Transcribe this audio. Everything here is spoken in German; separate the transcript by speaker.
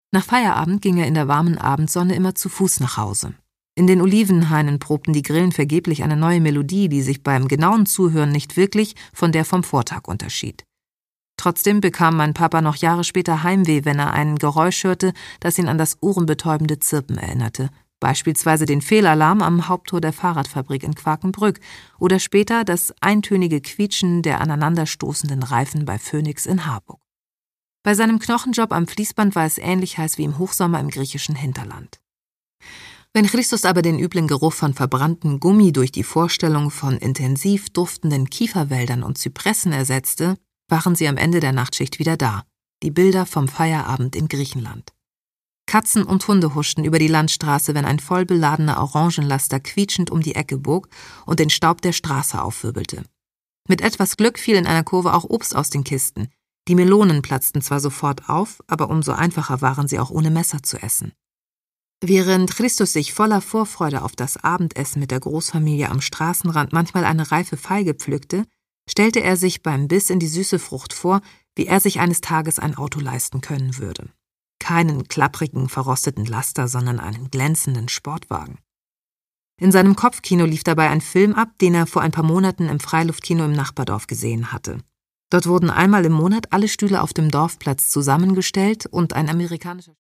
Speaker 1: Nach Feierabend ging er in der warmen Abendsonne immer zu Fuß nach Hause. In den Olivenhainen probten die Grillen vergeblich eine neue Melodie, die sich beim genauen Zuhören nicht wirklich von der vom Vortag unterschied. Trotzdem bekam mein Papa noch Jahre später Heimweh, wenn er ein Geräusch hörte, das ihn an das ohrenbetäubende Zirpen erinnerte, beispielsweise den Fehlalarm am Haupttor der Fahrradfabrik in Quakenbrück oder später das eintönige Quietschen der aneinanderstoßenden Reifen bei Phoenix in Harburg. Bei seinem Knochenjob am Fließband war es ähnlich heiß wie im Hochsommer im griechischen Hinterland. Wenn Christus aber den üblen Geruch von verbranntem Gummi durch die Vorstellung von intensiv duftenden Kieferwäldern und Zypressen ersetzte, waren sie am Ende der Nachtschicht wieder da, die Bilder vom Feierabend in Griechenland. Katzen und Hunde huschten über die Landstraße, wenn ein voll beladener Orangenlaster quietschend um die Ecke bog und den Staub der Straße aufwirbelte. Mit etwas Glück fiel in einer Kurve auch Obst aus den Kisten. Die Melonen platzten zwar sofort auf, aber umso einfacher waren sie auch ohne Messer zu essen. Während Christus sich voller Vorfreude auf das Abendessen mit der Großfamilie am Straßenrand manchmal eine reife Feige pflückte, stellte er sich beim Biss in die süße Frucht vor, wie er sich eines Tages ein Auto leisten können würde. Keinen klapprigen, verrosteten Laster, sondern einen glänzenden Sportwagen. In seinem Kopfkino lief dabei ein Film ab, den er vor ein paar Monaten im Freiluftkino im Nachbardorf gesehen hatte. Dort wurden einmal im Monat alle Stühle auf dem Dorfplatz zusammengestellt und ein amerikanischer